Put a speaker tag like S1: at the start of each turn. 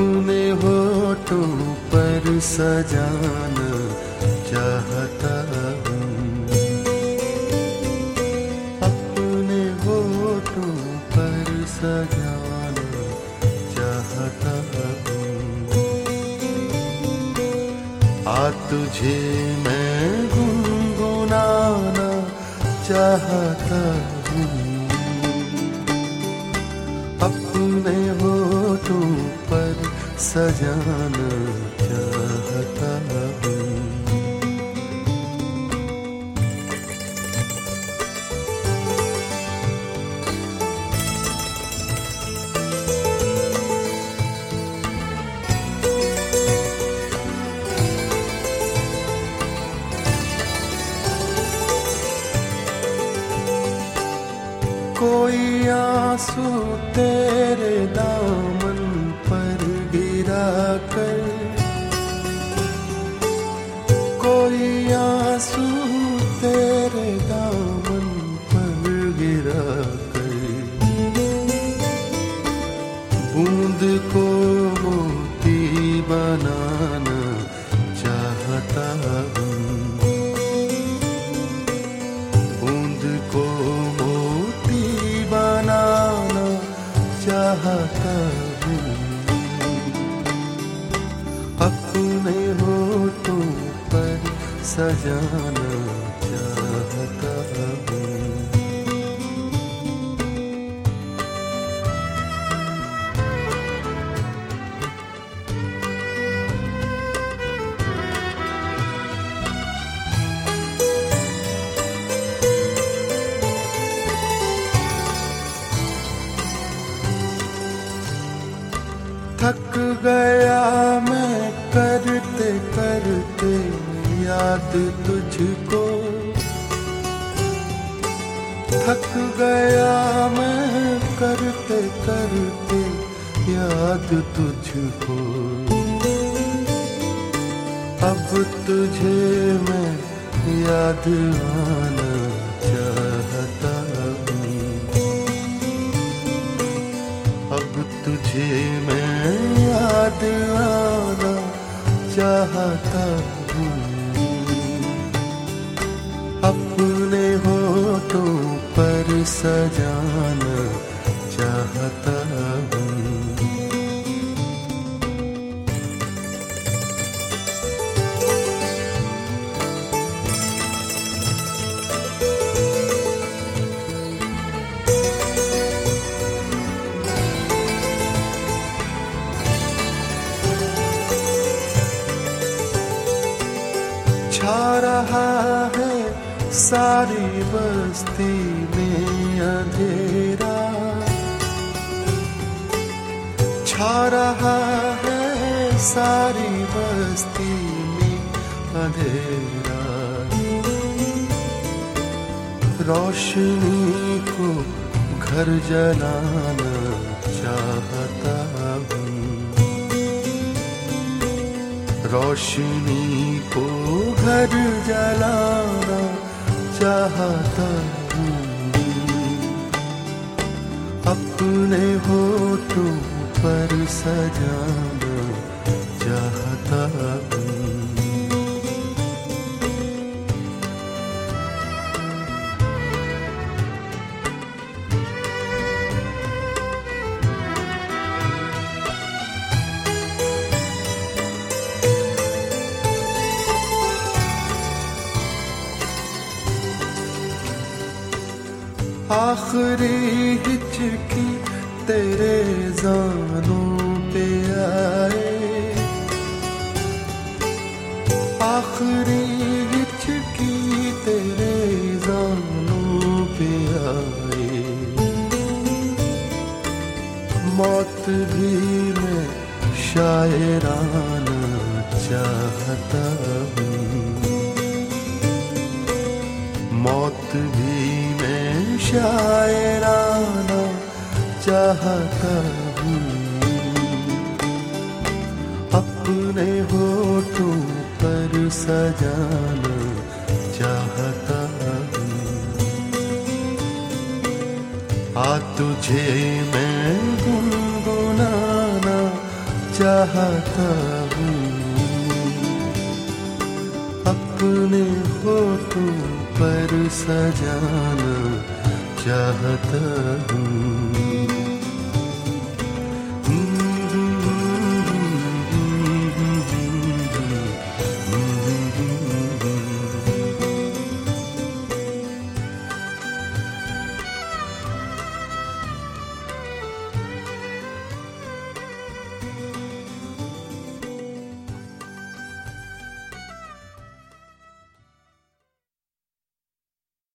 S1: अपने होठों पर सजाना चाहता हूँ, अपने होठों पर सजाना चाहता हूँ। आ तुझे मैं गुनगुनाना चाहता हूँ, अपने होठों पर सजाना चाहता हूँ। कोई आंसू तेरे दामन पर गिरा कर, कोई आंसू तेरे दामन पर गिरा कर, बूंद को मोती बनाना चाहता हूँ, बूंद को मोती बनाना चाहता हूँ, अपने होठों पर सजाना चाहता हूँ। थक गया मैं करते करते याद तुझको, थक गया मैं करते करते याद तुझको, अब तुझे मैं याद आना चाहता हूँ, अब तुझे मैं याद आना चाहता हूँ, अपने होठों पर सजाना चाहता हूँ। छा रहा है सारी बस्ती में अंधेरा, छा रहा है सारी बस्ती में अंधेरा, रोशनी को घर जलाना चाहता हूँ, रोशनी को घर जलाना चाहता हूँ, अपने होठों पर सजाना चाहता हूँ। आखिरी हिचकी तेरे ज़ानों पे आए, आखिरी हिचकी तेरे ज़ानों पे आए, मौत भी मैं शायराना चाहता हूँ, मौत भी मैं शायराना चाहता हूँ, अपने होठों पर सजाना चाहता हूँ। आ तुझे मैं गुनगुनाना चाहता हूँ, अपने होठों पर सजाना चाहता हूँ।